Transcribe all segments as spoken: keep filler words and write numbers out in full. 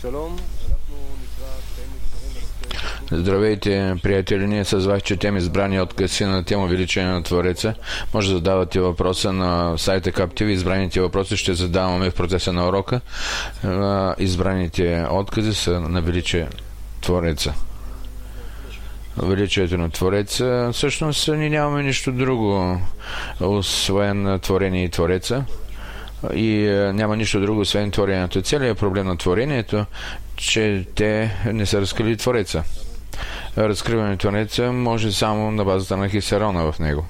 Здравейте, приятели! Ние с вас четем избрани откъси на тема Величие на Твореца. Може да задавате въпроса на сайта Каптив. Избраните въпроси ще задаваме в процеса на урока. Избраните откази са на Величие Твореца. Величието на Твореца. Всъщност ние нямаме нищо друго, освен творение и Твореца. И е, няма нищо друго, освен творението. Целият проблем на творението, че те не са разкрили Твореца. Разкриване на Твореца може само на базата на Хисарона в него.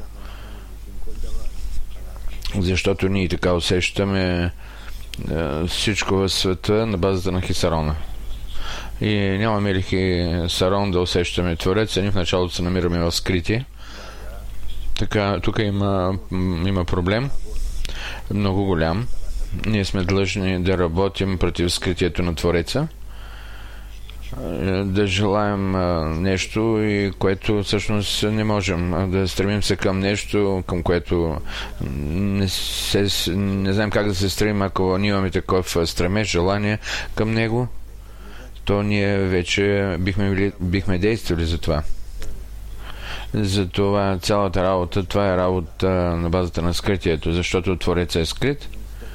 Защото ние така усещаме е, всичко в света на базата на Хисарона. И нямаме ли Хисарон да усещаме Твореца, ние в началото се намираме в скритие. Така, тук има, има проблем. Много голям. Ние сме длъжни да работим против скритието на Твореца, да желаем нещо, и което всъщност не можем. Да стремим се към нещо, към което не, се, не знаем как да се стремим. Ако ние имаме такъв стремеж, желание към него, то ние вече бихме, бихме действали за това. Затова цялата работа, това е работа на базата на скритието, защото Твореца е скрит.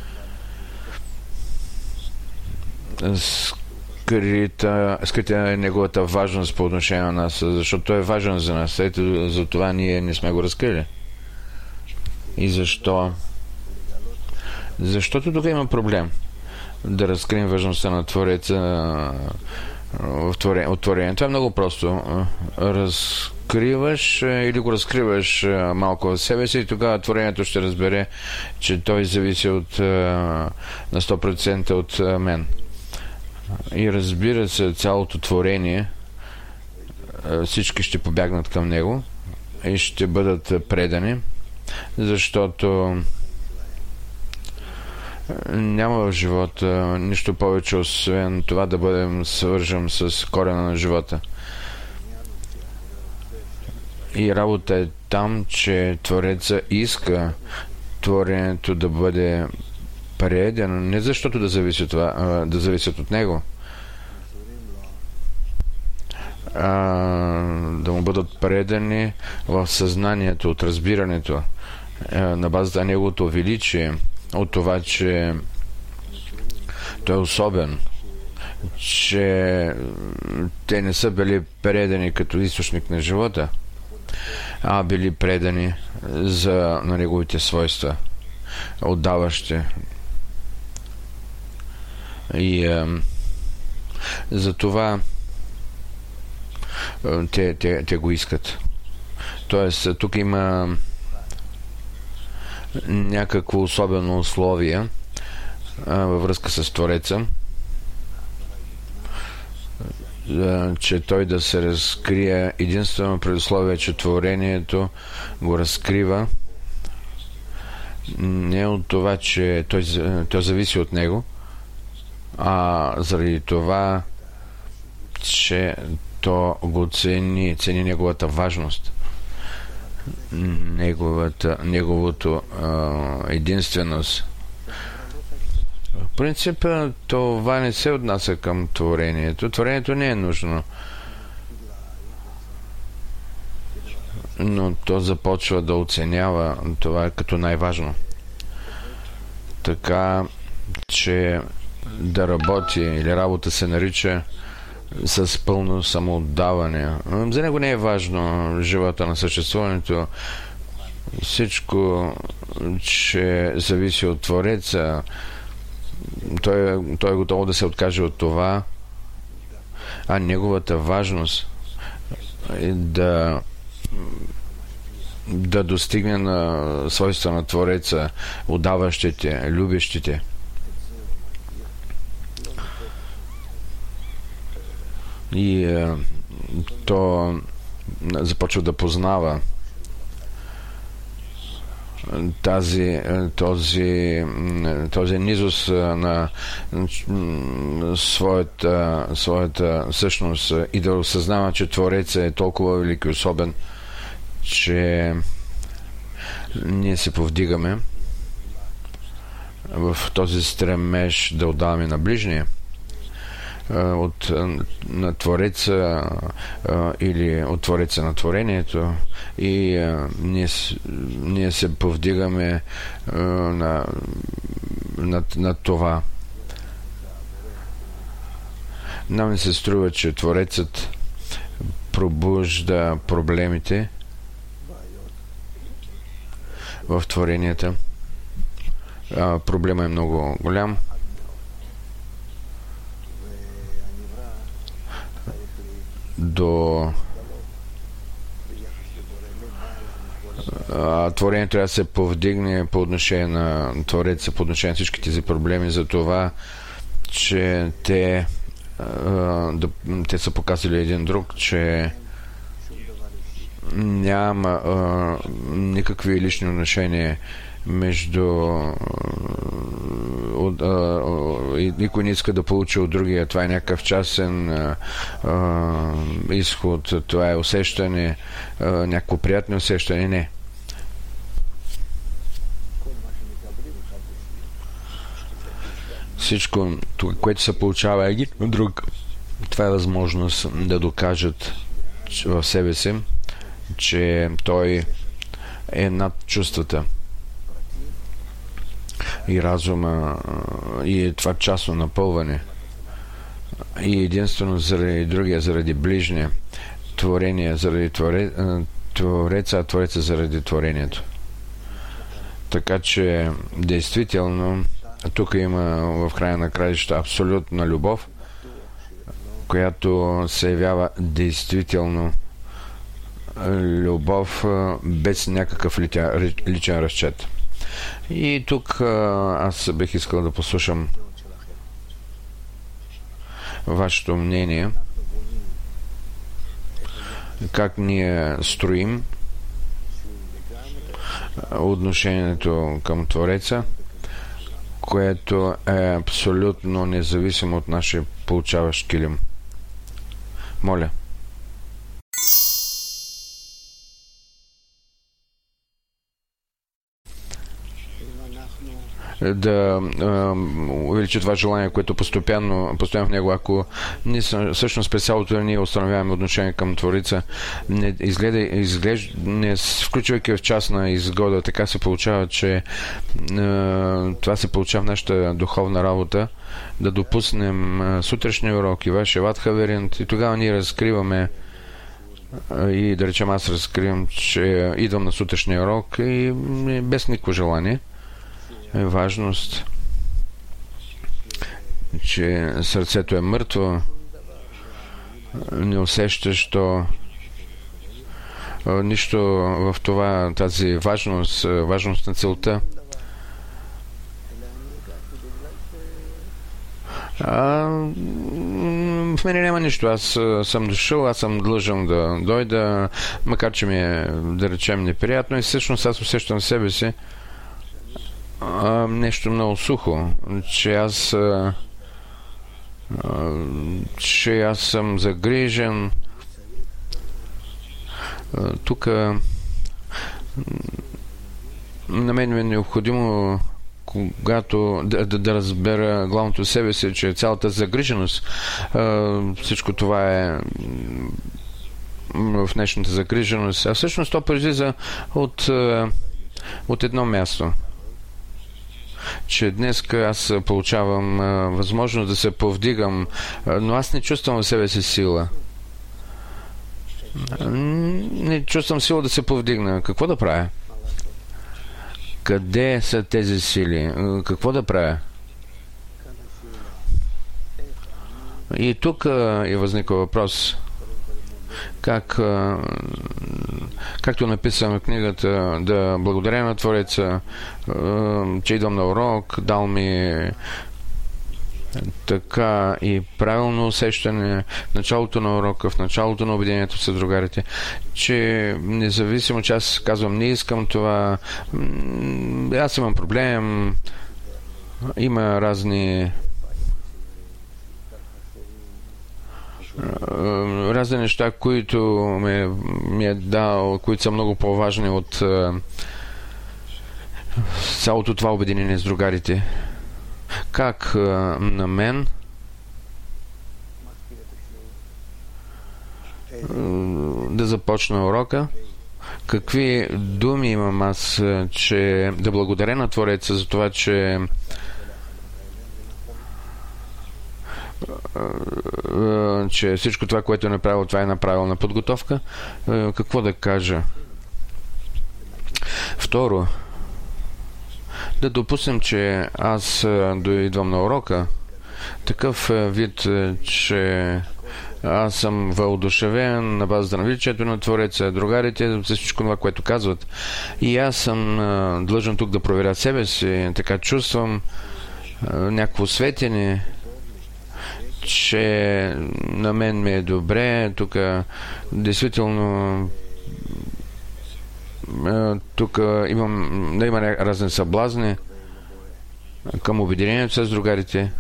Скрита, скрита е неговата важност по отношение на нас, защото той е важен за нас. Ето, за това ние не сме го разкрили. И защо? Защото тук има проблем да разкрием важността на Твореца в творението. Това е много просто. Разкриваш или го разкриваш малко в себе си и тогава творението ще разбере, че той зависи от, на сто процента от мен. И разбира се, цялото творение, всички ще побягнат към него и ще бъдат предани, защото няма в живота нищо повече, освен това да бъдем свържем с корена на живота. И работа е там, че Твореца иска творението да бъде предено, не защото да зависи от това, а, да зависят от него, а, да му бъдат предани в съзнанието, от разбирането, а, на базата на неговото величие, от това, че той е особен, че те не са били предани като източник на живота, а били предани за, на неговите свойства, отдаващи. И е, за това е, те, те, те го искат. Тоест, тук има някакво особено условие а, във връзка с Твореца, а, че той да се разкрие единствено при условие, че творението го разкрива не от това, че той, той зависи от него, а заради това, че то го цени, цени неговата важност, неговата, неговото а, единственост. В принцип, това не се отнася към творението. Творението не е нужно, но то започва да оценява това като най-важно. Така, че да работи или работа се нарича с пълно самоотдаване. За него не е важно живота на съществуването. Всичко, че зависи от Твореца, той, той е готов да се откаже от това, а неговата важност е да да достигне на свойства на Твореца, отдаващите, любещите. И е, то започва да познава тази, този, този низост на своята, своята същност и да осъзнава, че Твореца е толкова велик и особен, че ние се повдигаме в този стремеж да отдаваме на ближния. от на Твореца или от Твореца на творението и ние, ние се повдигаме на, на, на това. Нам не се струва, че Творецът пробужда проблемите в творенията. А, проблема е много голям. До а, творението трябва да се повдигне по отношение на Твореца, по отношение на всички тези проблеми, за това, че те, а, да, те са показали един друг, че няма а, никакви лични отношения между от, а, и никой не иска да получи от другия. Това е някакъв частен а, а, изход, това е усещане, а, някакво приятно усещане. Не. Всичко, което се получава един от друг, това е възможност да докажат в себе си, че той е над чувствата и разума и това частно напълване и единствено заради другия, заради ближния, творение заради творе, Твореца, а Твореца заради творението. Така че действително тук има в края на краищата абсолютна любов, която се явява действително любов без някакъв личен разчет. И тук аз бих искал да послушам вашето мнение, как ние строим отношението към Твореца, което е абсолютно независимо от нашия получаващ килим. Моля. Да а, увеличи това желание, което постоянно, постоянно в него. Ако ние всъщност през цялото ние установяваме отношение към Твореца, не, изгледа, изглежда, не включвайки в част на изгода, така се получава, че а, това се получава в нашата духовна работа, да допуснем а, сутрешния урок и вашия Вадхаверинт, и тогава ние разкриваме а, и да речем аз разкривам, че идвам на сутрешния урок и без никакво желание. Е важност, че сърцето е мъртво, не усещаш то нищо в това, тази важност, важност на целта. А, в мене няма нищо. Аз съм дошъл, аз съм длъжен да дойда, макар че ми е, да речем, неприятно, и всъщност аз усещам себе си А, нещо много сухо, че аз а, а, че аз съм загрижен. Тук на мен ми е необходимо, когато да, да, да разбера главното себе си, че цялата загриженост, а, всичко това е в днешната загриженост, а всъщност то произлиза от, от едно място. Че днес аз получавам а, възможност да се повдигам, а, но аз не чувствам в себе си сила. Не чувствам сила да се повдигна. Какво да правя? Къде са тези сили? Какво да правя? И тук а, и възниква въпрос. Как, както написано в книгата, да благодаря на Твореца, че идвам на урок, дал ми така и правилно усещане в началото на урока, в началото на обединението с другарите, че независимо, че аз казвам, не искам това, аз имам проблем, има разни разни неща, които ми, ми е дал, които са много по-важни от цялото това обединение с другарите. Как на мен започна урока, какви думи имам аз, че да благодаря на Твореца за това, че че всичко това, което е направил, това е направилна подготовка. Какво да кажа? Второ, да допуснем, че аз дойдвам на урока такъв вид, че аз съм въодушевен на базата на величието на Твореца, другарите, за всичко това, което казват. И аз съм длъжен тук да проверя себе си, така чувствам някакво светене, че на мен ми е добре, тук действително тук имам, да има разни съблазни към обединението с другарите,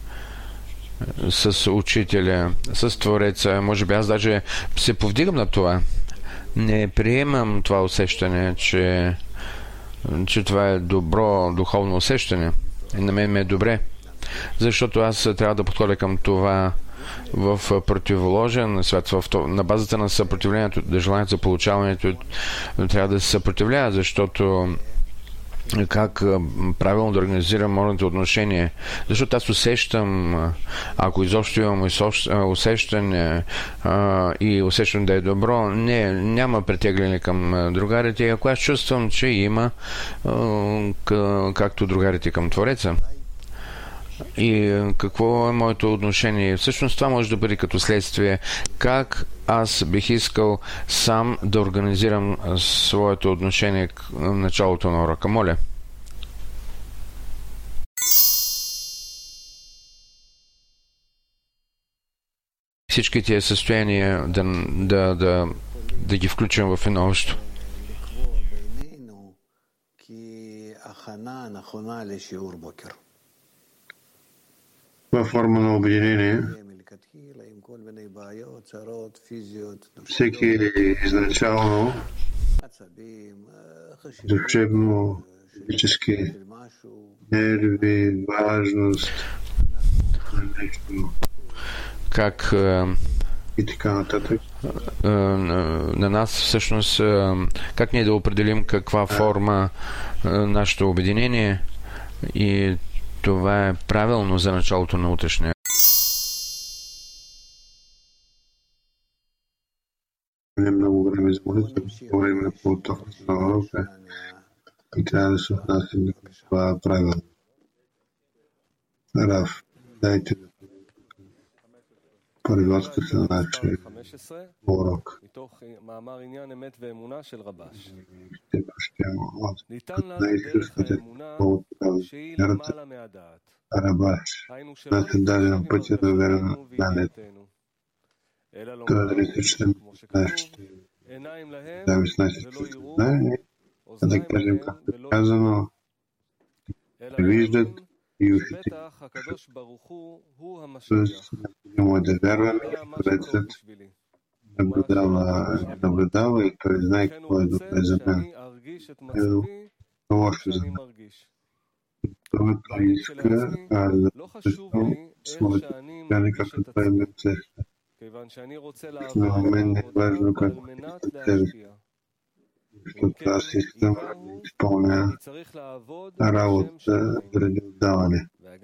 с учителя, с Твореца. Може би аз даже се повдигам на това. Не приемам това усещане, че, че това е добро духовно усещане. И на мен ми е добре. Защото аз трябва да подходя към това в противоположен свят, в то, на базата на съпротивлението, да желанието за получаването трябва да се съпротивлява, защото как правилно да организирам моето отношение. Защото аз усещам, ако изобщо имам усещане а, и усещам да е добро, не, няма претегляне към другарите. Ако аз чувствам, че има, а, както другарите към Твореца, и какво е моето отношение. Всъщност това може да бъде като следствие как аз бих искал сам да организирам своето отношение към началото на урока. Моля. Всички тия състояния да, да, да, да ги включим в едно общо. Във форма на обединение, всеки изначално душевно, физически нерви, важност на нещо, как и така нататък. На нас всъщност как ние да определим каква форма нашето обединение, и това е правилно за началото на утрешния. Не много време за молитва, по време на подготовка на урока и трябва да се отнасим до това правилно. Раф, дайте подготовката на нашия урок. Ще прощем от най-изкъсната от вярата Рабаш. Нас е даден пътя на вера на знанието. Това да не срещаме нашите дами с нашите знания, а да кажем, както е казано, да виждат и ушите. Тоест, необходимо е да вярваме, Творецът наблюдава, наблюдава и той знае какво е добре за мен. Е лошо за мен. Това той иска, а да чувствам своето състояние, както той ме усеща. На мен не е важно какво е себе си, защото аз искам да изпълня работа заради отдаване.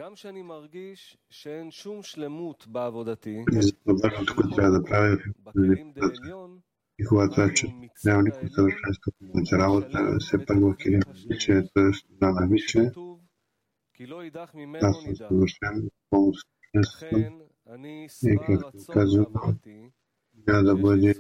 И за важното, което трябва да правя в работата. И когато аз чувствам, че няма никакво съвършенство в моята работа, все пак в Кирим Виче, т.е. Дана Виче, аз съм съвършен, пълно съвършенство. И както казвам, няма да бъде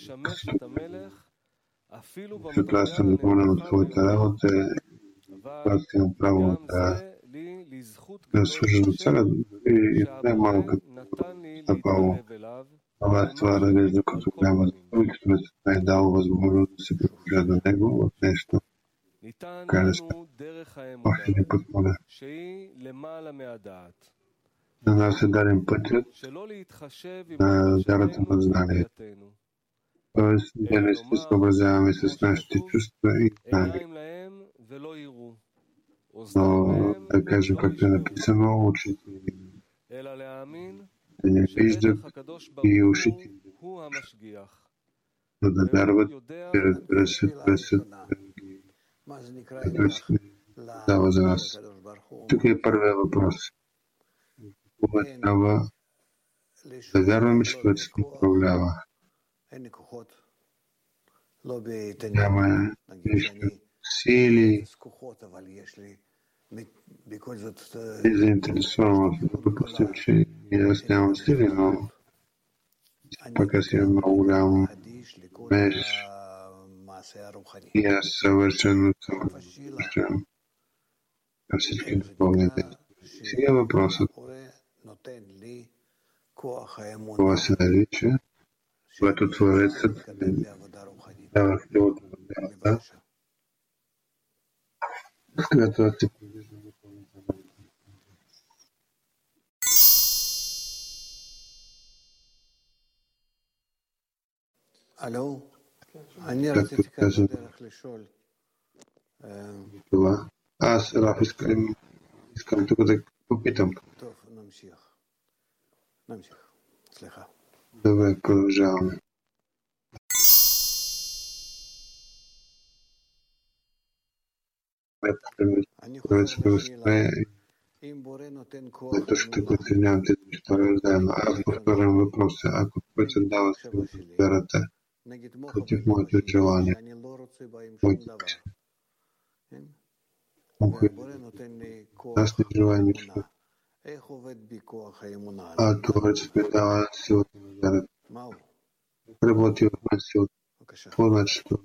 защото аз съм доволен от твоята работа, аз имам право да, да служа на царя, и не малко като стъпало. Това това разглежда като голяма заповед, като не е дал възможност да се приближа до него от нещо. Крайна сметка, още един път моля. На нас е даден пътят на вярата на знанието. Тоест, да не се съобразяваме с нашите чувства и знания. Но, да кажем, както е написано, очите да не виждат и ушите но да вярват, и разбира се, това са което се дава за нас. Тук е първият въпрос. Кога трябва да вярваме, че това се управлява? Няма нищо сили, не заинтересован. Допустим, че аз нямам сили, но пък аз имам много голям меж и аз съвършено съм възвръщам на всички духовни действия. Сега въпросът, това се нарича, когато Творецът дава силата на вярата, с която аз се подвиждам допълнително. Алло, както казвам това. Аз, Раф, искам, искам тук да попитам. Добре, продължаваме. За точката, които нямате нищо заедно. Аз повторям въпроса. Ако той се дава силата на вярата против моето желание, моето аз не желая нищо. А това, че ми дава силата на вярата. Работи в мен силата. Какво значи това?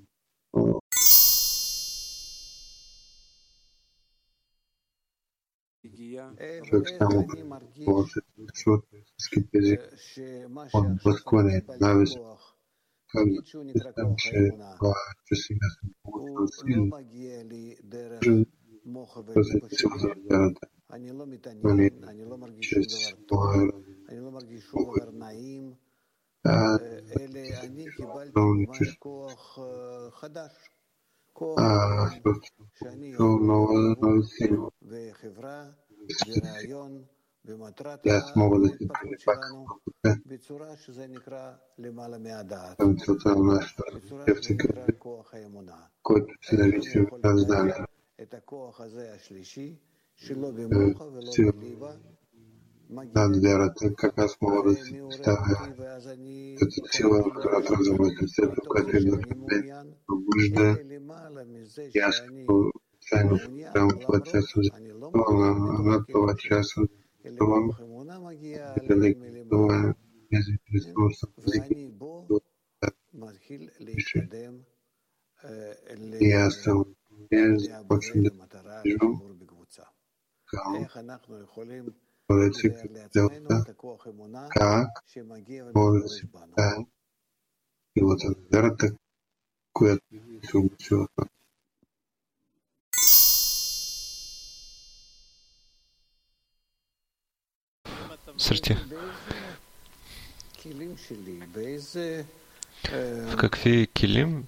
Човек само какво се случва от истинските език, отблъскване, навист. Как да знам, че това, че сега съм получил сили, да се сила за вярата. Но не чрез моя разум. А, много чувство. А, защото много силно. И аз мога да се припакам към целта на нашата разумка, който се нарича знание. Над вярата, как аз мога да се поставя като сила, която разума сърцето, което е да ме пробужда и аз като тайно прямо това, че аз съм заинтересован, над това, че аз съм заинтересован, далеко това незаинтересован съм езики, и аз съм не започвам да виждам към Творецът като целта, как може да се поставя силата на вярата, която се обучила. Сърце. В какви килим?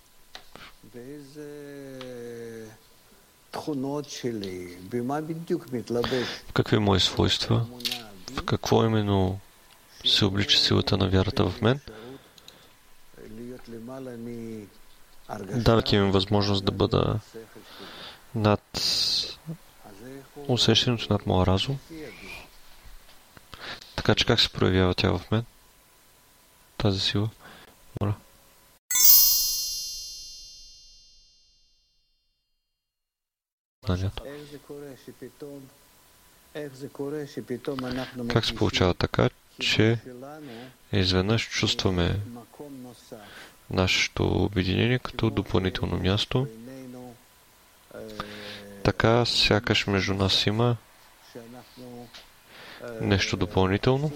В какви мои свойства? В какво именно се облича силата на вярата в мен? Давайки им възможност да бъда над усещането над моя разум. Така че как се проявява тя в мен? Тази сила? Моля. Как се получава така, че изведнъж чувстваме нашето обединение като допълнително място? Така сякаш между нас има нещо допълнително,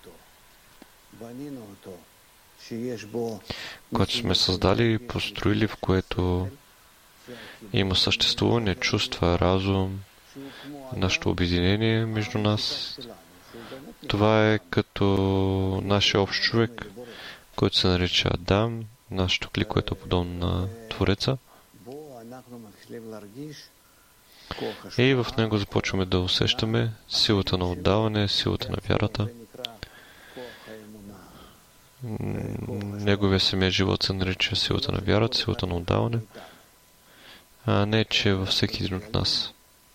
което сме създали и построили, в което има съществуване, чувства, разум, нашето обединение между нас. Това е като нашия общ човек, който се нарича Адам, нашето кли, което е подобно на Твореца. И в него започваме да усещаме силата на отдаване, силата на вярата. неговия самия живот се нарича силата на вярата, силата на отдаване, а не, че във всеки един от нас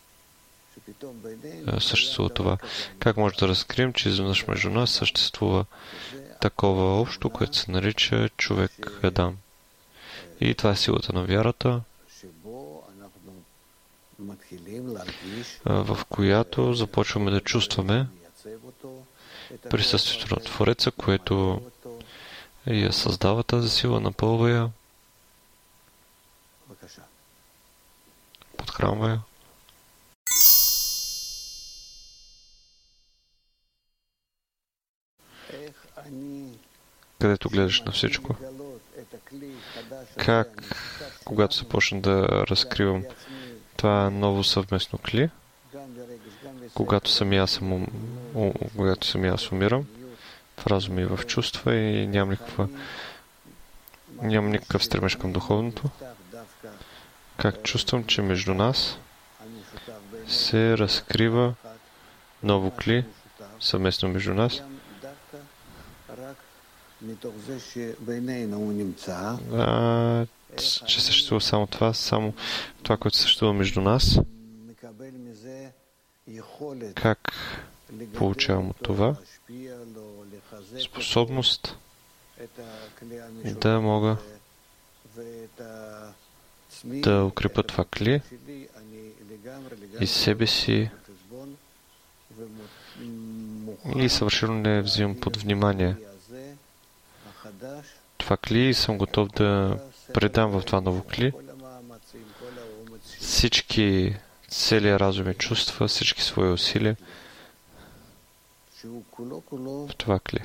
съществува това. Как може да разкрием, че изведнъж между нас съществува такова общо, което се нарича човек Адам? И това е силата на вярата, в която започваме да чувстваме присъствието на Твореца, което я създава тази сила, напълва я, подхранва я. Където гледаш на всичко. Как, когато се почна да разкривам това ново съвместно кли, когато самия съм, ум, когато самия аз умирам, в разум и в чувства и нямам никаква, нямам никакъв стремеж към духовното, как чувствам, че между нас се разкрива ново кли, съвместно между нас, а, че съществува само това, само това, което съществува между нас. Как получавам от това способност да мога да укрепя това кли и себе си и съвършено не взимам под внимание това кли и съм готов да предам в това ново кли всички целия разум и чувства, всички свои усилия в това кли,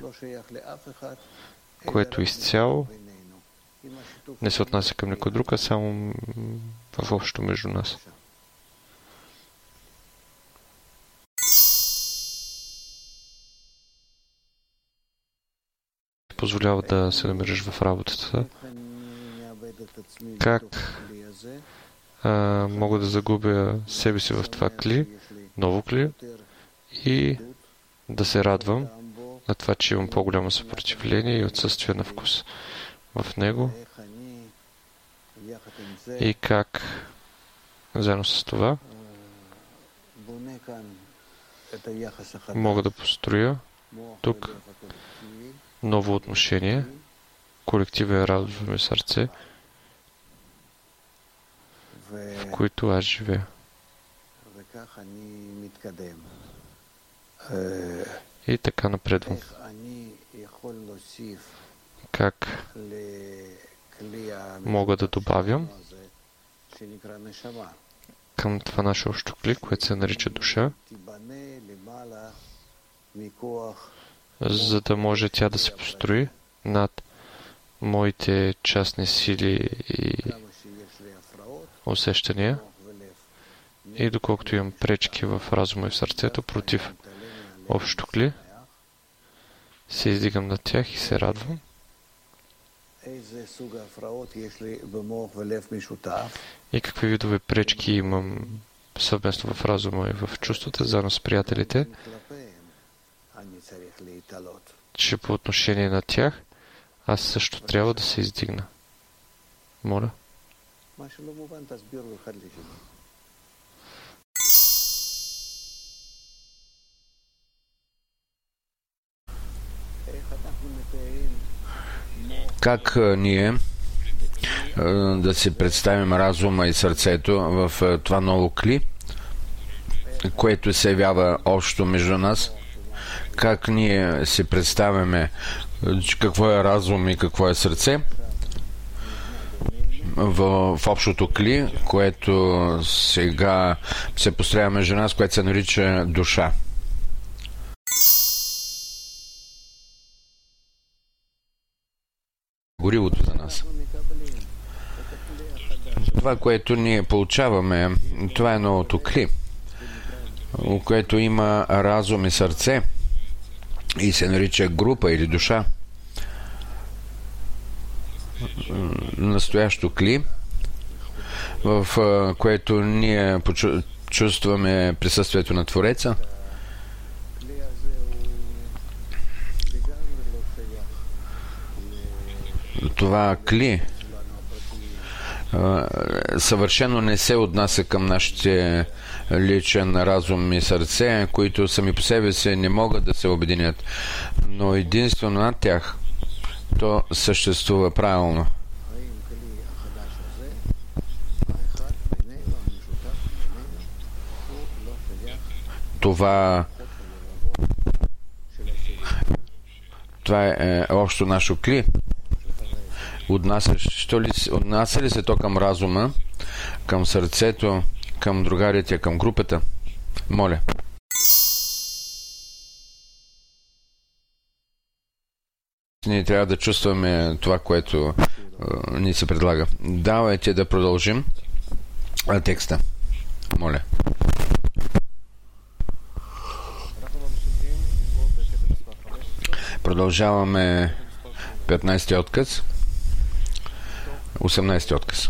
което изцяло не се отнася към никой друг, а само в общо между нас. Позволява да се намериш в работата. Как а, мога да загубя себе си в това кли, ново кли, и да се радвам на това, че имам по-голямо съпротивление и отсъствие на вкус в него. И как заедно с това мога да построя тук ново отношение, колективен разум и сърце, в които аз живея. И така напредвам. Как мога да добавям към това наше общо кли, което се нарича душа, за да може тя да се построи над моите частни сили и усещания, и доколкото имам пречки в разума и в сърцето против общо кли, се издигам над тях и се радвам. И какви видове пречки имам съвместно в разума и в чувствата, заедно с приятелите, че по отношение на тях аз също трябва да се издигна. Моля. Как ние да си представим разума и сърцето в това ново кли, което се явява общо между нас? Как ние си представяме какво е разум и какво е сърце в, в общото кли, което сега се построява между нас, което се нарича душа? Горивото за нас. Това, което ние получаваме, това е новото кли, което има разум и сърце и се нарича група или душа. Настоящо кли, в което ние чувстваме присъствието на Твореца. това кли съвършено не се отнася към нашите личен разум и сърце, които сами по себе си не могат да се обединят, но единствено над тях то съществува правилно. Това това е общо нашо кли. Отнася ли, отнася ли се то към разума, към сърцето, към другарите, към групата? Моля. Ние трябва да чувстваме това, което е, ни се предлага. Давайте да продължим а, текста. Моля. Продължаваме петнайсети отказ. осемнайсети отказ.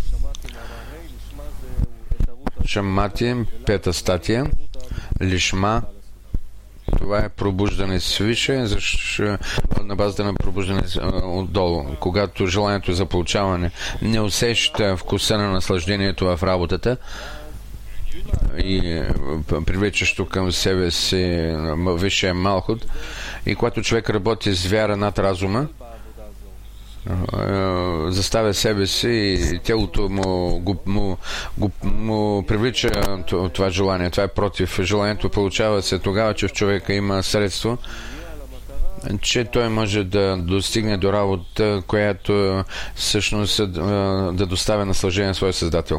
Шамати, пета статия. Лишма. Това е пробуждане свише, защото на базата на пробуждане отдолу. Когато желанието за получаване не усеща вкуса на наслаждението в работата и привличащо към себе си висшия малхут, и когато човек работи с вяра над разума, заставя себе си и тялото му, му, му, му, му привлича това желание. Това е против желанието. Получава се тогава, че в човека има средство, че той може да достигне до работа, която всъщност да доставя наслаждение на своя Създател.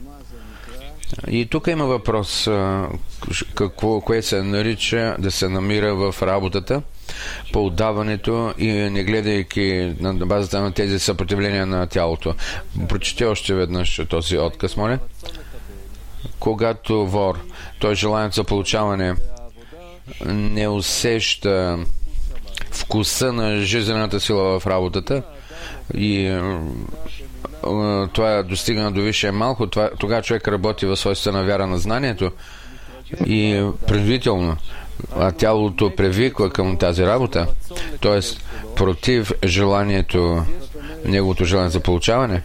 И тук има въпрос, какво, кое се нарича да се намира в работата по отдаването и не гледайки на базата на тези съпротивления на тялото. Прочете още веднъж този отказ, моля. Когато вор, той желанието за получаване не усеща вкуса на жизнената сила в работата и това достигна до висшия малко, това, тогава човек работи в свойства на вяра на знанието и предварително, а тялото привиква към тази работа, т.е. против желанието, неговото желание за получаване.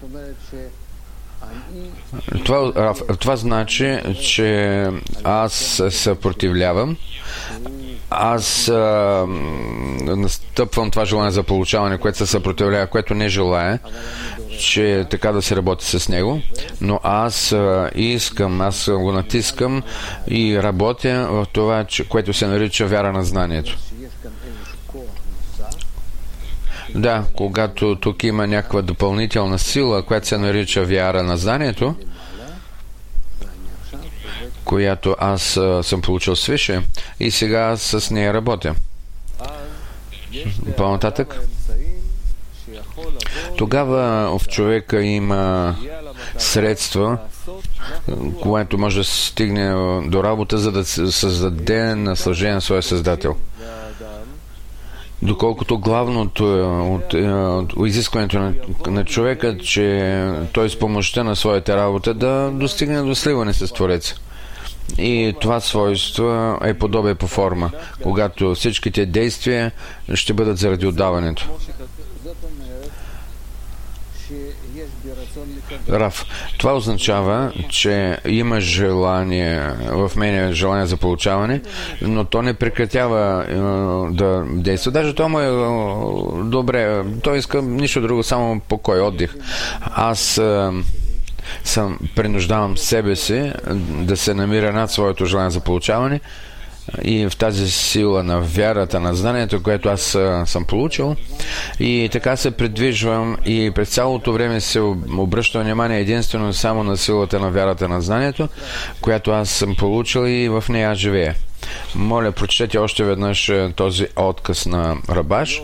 Това, това значи, че аз се съпротивлявам, аз а, настъпвам това желание за получаване, което се съпротивлява, което не желая, че така да се работи с него, но аз а, искам, аз го натискам и работя в това, че, което се нарича вяра на знанието. Да, когато тук има някаква допълнителна сила, която се нарича вяра на знанието, която аз а, съм получил свише и сега аз с нея работя. По-нататък, тогава в човека има средства, което може да стигне до работа, за да създаде наслаждение на своя Създател. Доколкото главното от, от, от изискването на, на човека, че той с помощта на своята работа да достигне до сливане с Твореца. И това свойство е подобие по форма, когато всичките действия ще бъдат заради отдаването. Раф, това означава, че има желание, в мен е желание за получаване, но то не прекратява е, да действа. Даже то му е добре, той иска нищо друго, само покой, отдих. Аз е, съм принуждавам себе си да се намира над своето желание за получаване и в тази сила на вярата, на знанието, което аз а, съм получил, и така се придвижвам и през цялото време се обръщам внимание единствено само на силата на вярата, на знанието, която аз съм получил и в нея живея. Моля, прочетете още веднъж този отказ на Рабаш.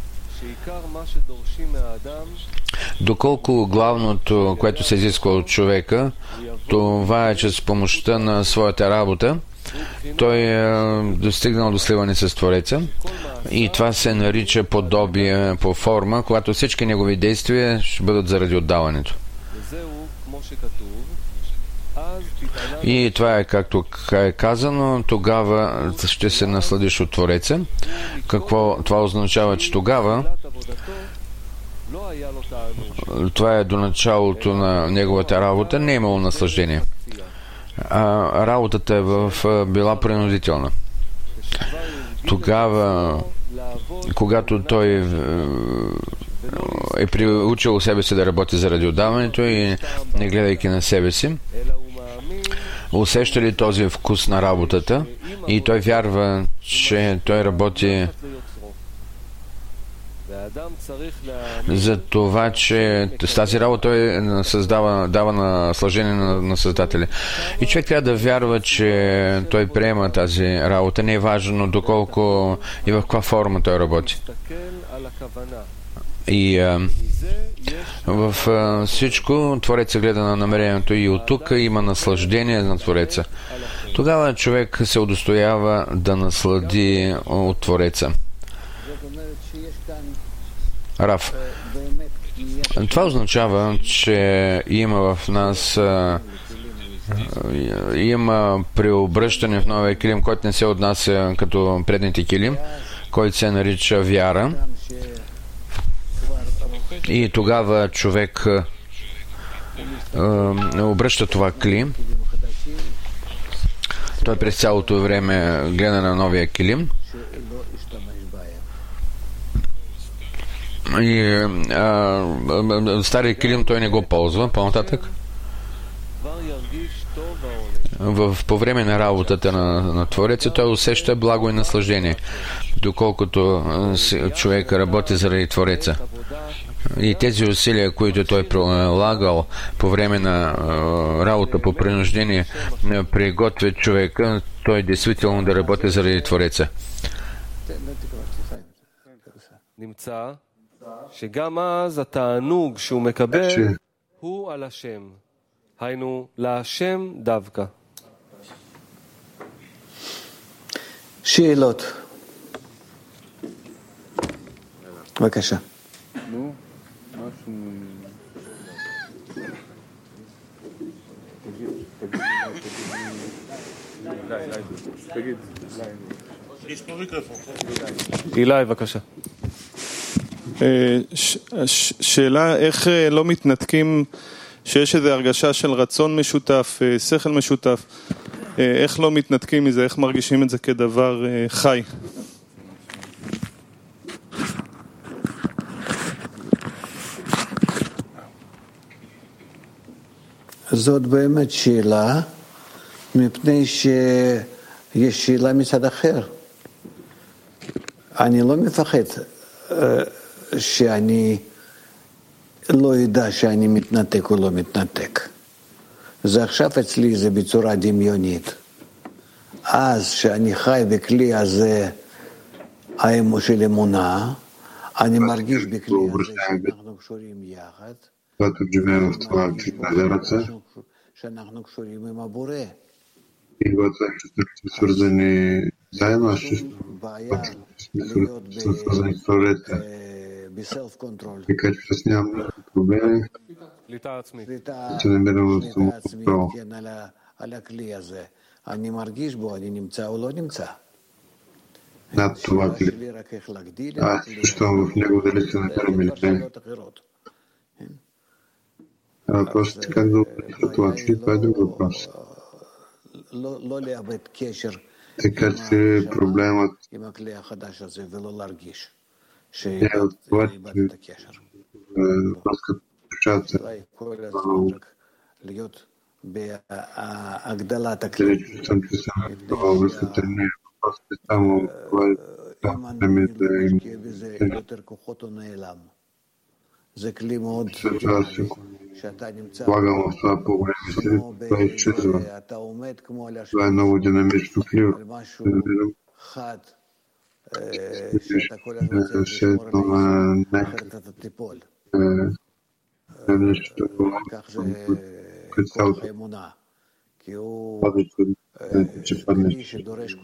Доколко главното, което се изисква от човека, това е, че с помощта на своята работа той е достигнал до сливане с Твореца и това се нарича подобие по форма, когато всички негови действия ще бъдат заради отдаването. И това е както е казано, тогава ще се насладиш от Твореца. Какво това означава, че тогава това е до началото на неговата работа, не е имало наслаждение. А работата е в, била принудителна. Тогава, когато той е приучил себе си да работи заради отдаването и не гледайки на себе си, усеща ли този вкус на работата и той вярва, че той работи за това, че с тази работа той създава, дава наслаждение на, на Създателя. И човек трябва да вярва, че той приема тази работа. Не е важно доколко и в каква форма той работи. И а, в а, всичко Твореца гледа на намерението и от тук има наслаждение на Твореца. Тогава човек се удостоява да наслади от Твореца. Рав. Това означава, че има в нас а, има преобръщане в новия килим, който не се отнася като предните килим, който се нарича вяра. И тогава човек а, а, обръща това килим. Той през цялото време гледа на новия килим. И а, стария килим той не го ползва по-нататък. В, по време на работата на, на Твореца той усеща благо и наслаждение, доколкото човек работи заради Твореца. И тези усилия, които той прилагал по време на а, работа по принуждение, приготвят човека, той действително да работи заради Твореца. שגם אז התענוג שהוא מקבל הוא על השם, היינו להשם דווקא. שאלות. בבקשה. נו, משהו... תגיד, יש פה מיקרופון. אילי, בבקשה. שאלה, איך לא מתנתקים, שיש איזו הרגשה של רצון משותף, שכל משותף, איך לא מתנתקים מזה, איך מרגישים את זה כדבר חי? זאת באמת שאלה, מפני שיש שאלה מצד אחר. אני לא מפחד שאני לא יודע שאני מתנתק או לא מתנתק. זה עכשיו אצלי זה בצורה דמיונית. אז שאני חי בכלי הזה, האמונה של אמונה, אני מרגיש בכלי הזה שאנחנו קשורים יחד, שאנחנו קשורים עם הבורא. И когато сме свързани заедно, аз ще сме свързани с Твореца. Така че аз нямам проблеми. Се намирам в самоконтрол. Над това кли. Аз чувствам в него дали се намирам или не. Въпросът е как да определя това кли, това е друг въпрос. Така че проблемът е от това, че връзката душата дали чувствам, че съм в това връзката не е въпросът е само това да ми да им това се влагам в това по-големи сили, това изчезва. Това е много динамично кливо. Все едно на нещо такова, пред цялото падането, че паднеш.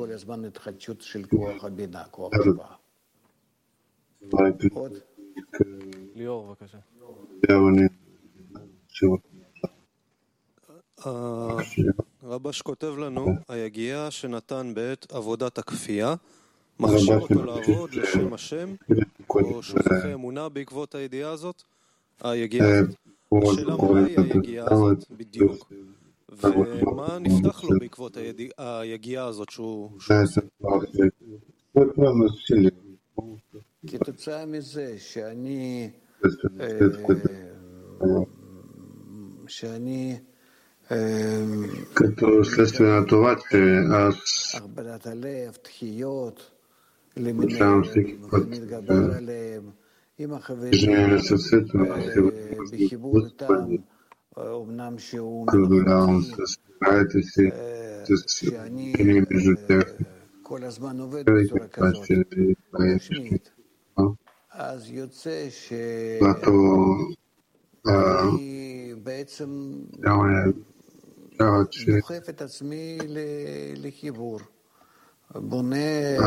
Това е ליאור, בבקשה. רבש כותב לנו, היגיעה שנתן בעת עבודת הכפייה, מכשיר אותו לעבוד לשם השם, או שופכי אמונה בעקבות הידיעה הזאת, היגיעה הזאת. השאלה מהי היגיעה הזאת בדיוק, ומה נפתח לו בעקבות היגיעה הזאת שהוא עושה. כתוצאה מזה שאני שאני הכבדת הלב, תחיות למיניהם, ומתגבר עליהם עם החברים, בחיבור איתם, אמנם שהוא מנוחתי, שאני כל הזמן עובד בצורה כזאת, גשמית. אז יוצא שאני בעצם דוחף את עצמי לחיבור, בונה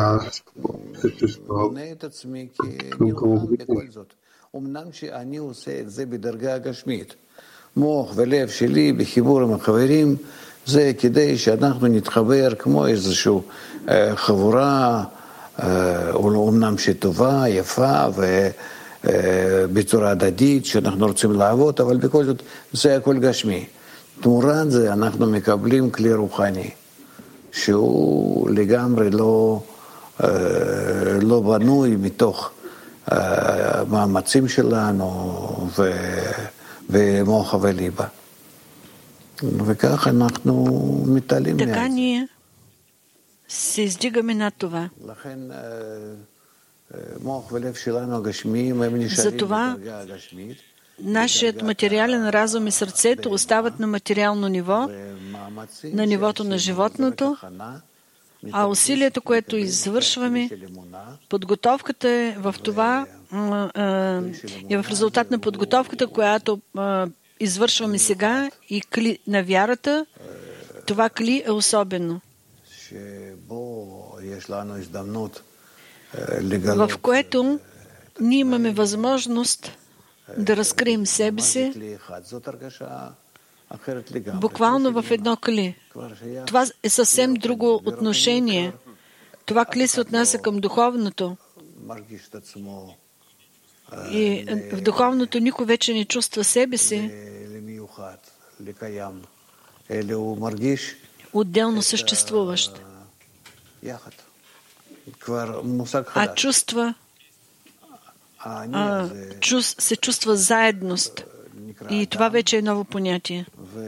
את עצמי כי אני מוכן בכל זאת. אמנם שאני עושה את זה בדרגה הגשמית, מוח ולב שלי בחיבור עם החברים, זה כדי שאנחנו נתחבר כמו איזושהי חבורה, אומנם שטובה, יפה ובצורה הדדית שאנחנו רוצים לעבוד, אבל בכל זאת זה הכל גשמי. תמורת זה אנחנו מקבלים כלי רוחני שהוא לגמרי לא, לא בנוי מתוך מאמצים שלנו ומוח וליבה. וכך אנחנו מתעלים מזה. Така ние се издигаме над това. לכן מוח ולב שלנו הגשמיים הם נשארים בדרגה הגשמית. Нашият материален разум и сърцето остават на материално ниво, на нивото на животното, а усилието, което извършваме, подготовката е в това, е в резултат на подготовката, която извършваме сега и кли на вярата, това кли е особено, в което ние имаме възможност да разкрием себе си буквално в едно кли. Това е съвсем друго отношение. Това кли се отнася към духовното. И в духовното никой вече не чувства себе си отделно съществуващ, а чувства а, чувств, се чувства заедност. И това вече е ново понятие.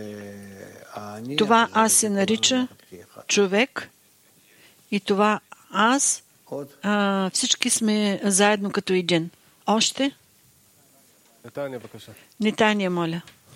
Това аз се нарича човек и това аз, а, всички сме заедно като един. Още? Нетания, моля.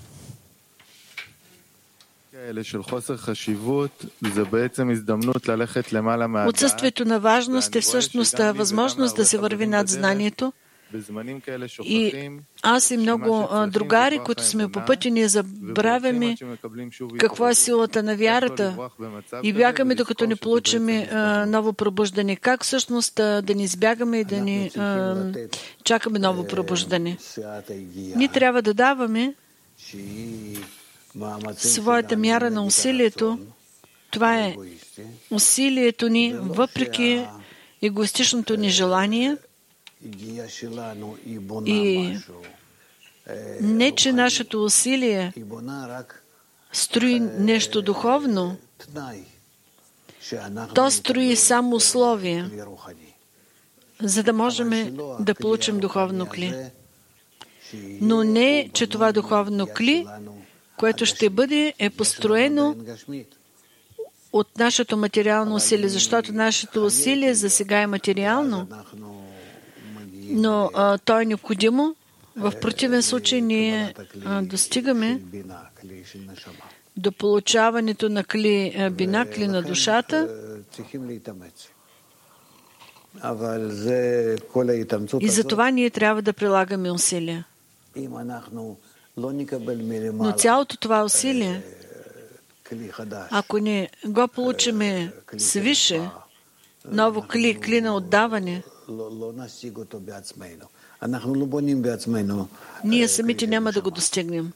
Отсъствието на важност е всъщност възможност да се върви над знанието. И аз и много другари, които сме по пъти, ние забравяме какво е силата на вярата и бягаме, докато не получим ново пробуждане. Как всъщност да не избягаме и да не чакаме ново пробуждане? Ние трябва да даваме своята мяра на усилието. Това е усилието ни, въпреки егоистичното ни желание. И не, че нашето усилие строи нещо духовно, то строи само условия, за да можем да получим духовно кли. Но не, че това духовно кли, което ще бъде, е построено от нашето материално усилие, защото нашето усилие за сега е материално, но а, то е необходимо. В противен случай ние а, достигаме до получаването на кли, а, бина, кли на душата. И за това ние трябва да прилагаме усилия. Но цялото това усилие, ако не го получиме свише, ново кли, кли на отдаване, ние самите няма да го достигнем.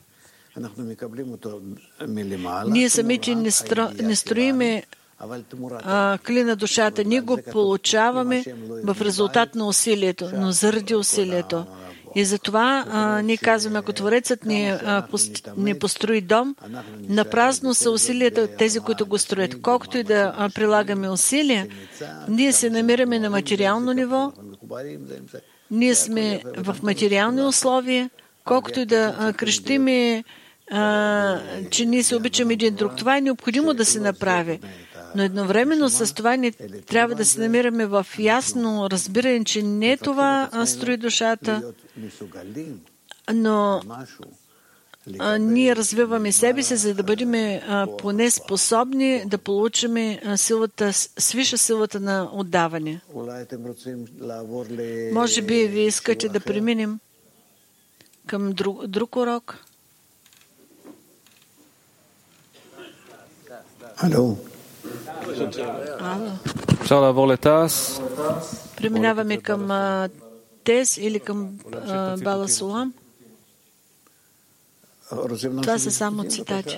Ние самите не, стро, не строиме а, кли на душата. Ние го получаваме в резултат на усилието, но заради усилието. И затова а, ние казваме, ако Творецът ни, а, пост, ни построи дом, напразно са усилията от тези, които го строят. Колкото и да а, прилагаме усилия, ние се намираме на материално ниво, ние сме в материални условия, колкото и да а, крещиме, а, че ние се обичаме един друг. Това е необходимо да се направи. Но едновременно с това ни трябва да се намираме в ясно разбиране, че не това строи душата, но а, ние развиваме себе си, за да бъдем а, поне способни да получим силата, свиша силата на отдаване. Може би вие искате да преминем към друг, друг урок? Алло. אפשר לעבור לתעש. Преминаваме към а, Тес или към а, Бала Сулам. Това са само цитати.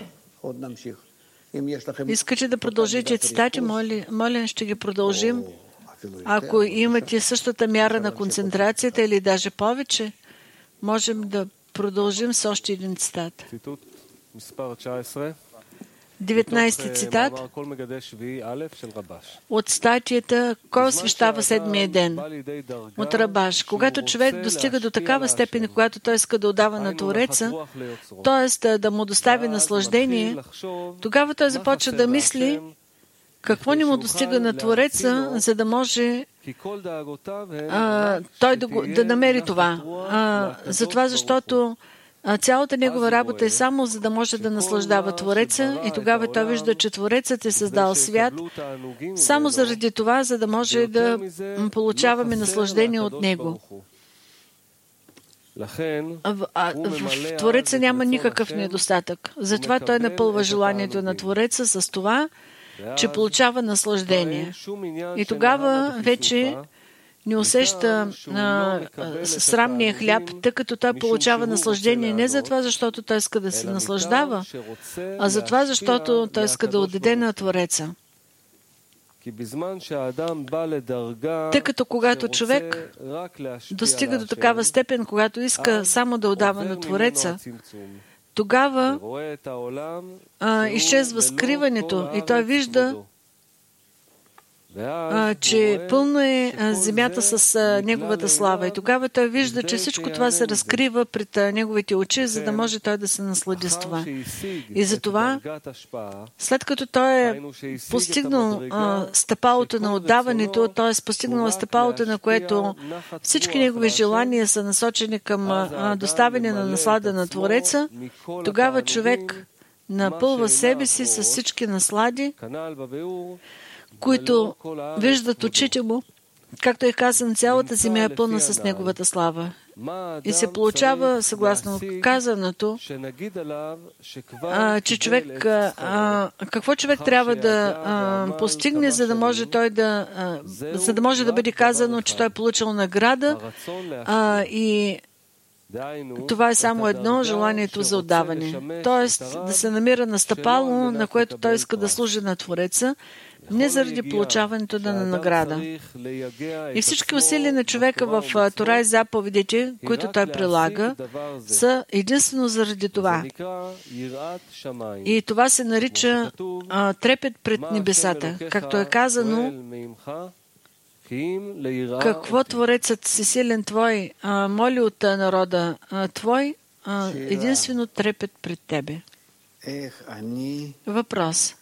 Искате да продължите цитати? Моля, моля, ще ги продължим. Ако имате същата мяра на концентрацията или даже повече, можем да продължим с още един цитат. деветнайсети цитат от статията «Кой освещава седмия ден?» от Рабаш. Когато човек достига до такава степен, когато той иска да отдава на Твореца, т.е. да му достави наслаждение, тогава той започва да мисли какво ни му достига на Твореца, за да може а, той да, го, да намери това. А, затова, защото цялата негова работа е само за да може да наслаждава Твореца и тогава той вижда, че Творецът е създал свят само заради това, за да може да получаваме наслаждение от него. В, а, в Твореца няма никакъв недостатък. Затова той напълва желанието на Твореца с това, че получава наслаждение. И тогава вече не усеща а, срамния хляб, тъй като той получава наслаждение не за това, защото той иска да се наслаждава, а за това, защото той иска да отдаде на Твореца. Тъй като когато човек достига до такава степен, когато иска само да отдава на Твореца, тогава а, изчезва скриването и той вижда, А, че пълно е а, земята с а, неговата слава. И тогава той вижда, че всичко това се разкрива пред а, неговите очи, за да може той да се наслади с това. И затова, след като той е постигнал а, стъпалото на отдаването, т.е. постигнал стъпалото, на което всички негови желания са насочени към а, доставяне на наслада на Твореца, тогава човек напълва себе си с всички наслади, които виждат очите му, както е казано, цялата земя е пълна с неговата слава. И се получава, съгласно казаното, а, че човек, а, какво човек трябва да а, постигне, за да може той да, а, за да може да бъде казано, че той е получил награда, а, и това е само едно, желанието за отдаване. Тоест да се намира на стъпало, на което той иска да служи на Твореца, не заради получаването на награда. И всички усилия на човека в Тора и заповедите, които той прилага, са единствено заради това. И това се нарича а, трепет пред небесата. Както е казано, какво Творецът всесилен Твой а, моли от народа а, Твой, а, единствено трепет пред Тебе. Въпрос.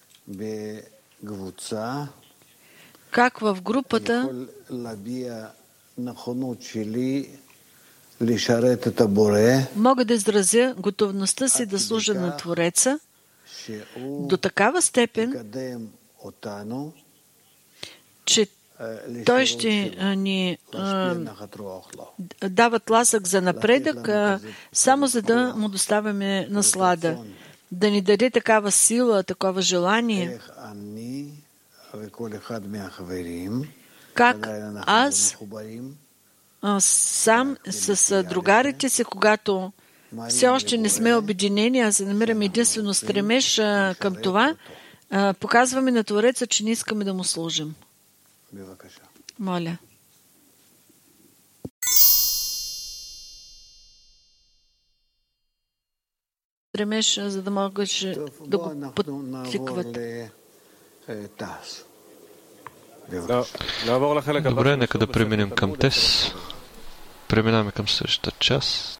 Как в групата мога да изразя готовността си да служа на Твореца до такава степен, че той ще ни а, дава тласък за напредък, а, само за да му доставяме наслада. Да ни даде такава сила, такова желание. Как аз а, сам с другарите си, когато все още не сме обединени, а се намираме единствено стремеж а, към това, а, показваме на Твореца, че не искаме да му служим. Моля. стремеж, за да могат да го подтикват. Добре, нека да преминем към ТЕС. Преминаваме към следващата част.